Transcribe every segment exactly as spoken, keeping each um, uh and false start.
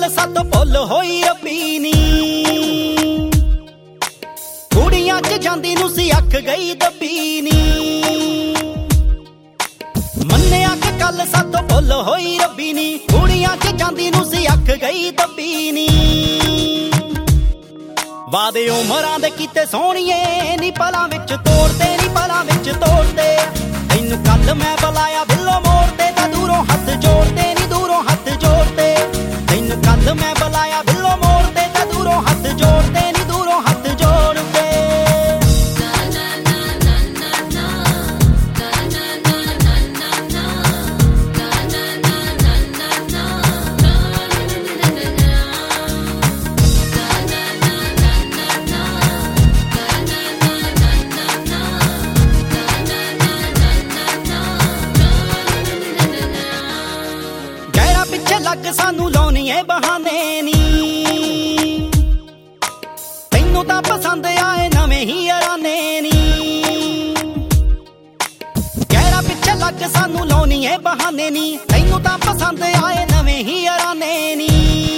सातों भुल होई रब्बी नी कुड़ियां च जांदी नूं सी अख गई दब्बी नी मन्निया कि कल सातों भुल होई रब्बी नी कुड़ियां च जांदी नूं सी अख गई दब्बी नी वादे उमरां दे कीते सोहणीए नी पलां विच तोड़ते नी पलां विच तोड़ते तैनूं कल मैं बुलाया बिल्लो मोड़ते तां दूरों हथ जोड़ते नी दूरों हथ जोड़ते तैनूं कल मैं बुलाया बिल्लो मोड़ते तां दूरों हथ जोड़ते नी दूरों हथ जोड़ते लग सानू लाउणीए बहाने नी तैनू तां पसंद आए नवें ही अराने नी गहरा पिछे लग सानू लाउणीए बहाने नी तैनू तां पसंद आए नवें ही अराने नी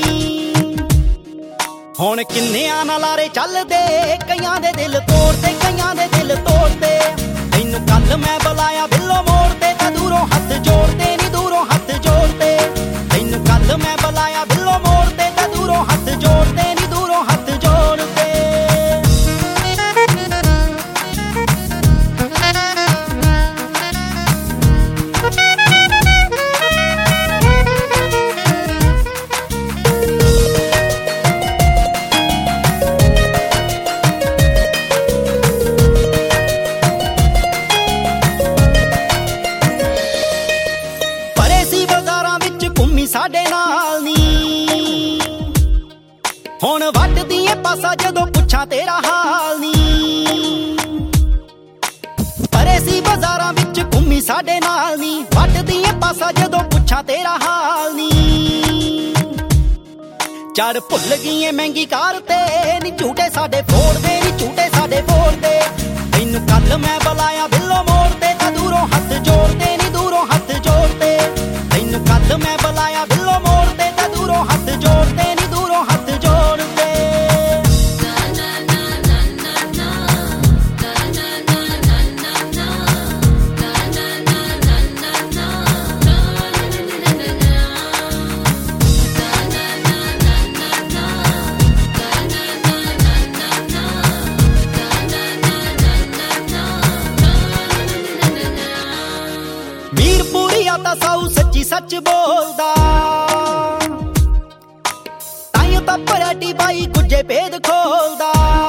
हुण किन्नियां नाल लारे चलदे कईयां दे दिल तोड़ते कईयां दे दिल तोड़ते तैनू कल मैं बुलाया बिल्लो मोड़ते तां दूरों हथ जोड़ते नी दूरों हथ जोड़ते कल मैं बुलाया बिल्लो मोड़ते तां दूरों हथ जोड़ते नी दूरों हथ जोड़ते परे सी बाजारां विच घुम्मी साडे नाल नी हुण वटदी ऐ पासा जदों पुछां तेरा हाल नी परे सी बाजारां विच घुम्मी साडे नाल नी वटदी ऐ पासा जदों पुछां तेरा हाल नी चढ़ भुल गई ऐ महंगी कार ते नी झूठे साडे फोड़दे नी झूठे साडे फोड़दे तैनूं कल मैं बुलाया बिल्लो मोड़ते तां दूरों हथ जोड़ते नी दूरों हथ जोड़ते तैनूं कल मैं बुलाया बिल्लो मोड़ते तां दूरों हथ जोड़ते नी दूरों हथ जोड़ते मीरपुरिया तां साऊ सच्ची सच बोलदा ताइयों तां पराटी बाई गुज्जे भेद खोलदा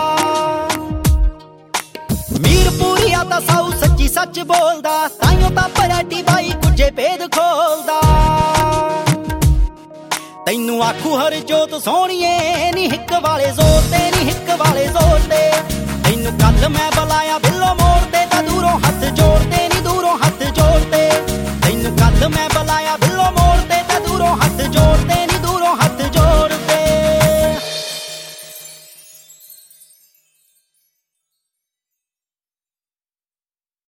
मीरपुरिया तां साऊ सच्ची सच बोलदा ताइयों तां पराटी बाई गुज्जे भेद खोलदा तैनूं आखू हर जोत सोहणीए नी हिक वाले जोर ते नी हिक वाले जोर ते तैनूं कल मैं बुलाया बिल्लो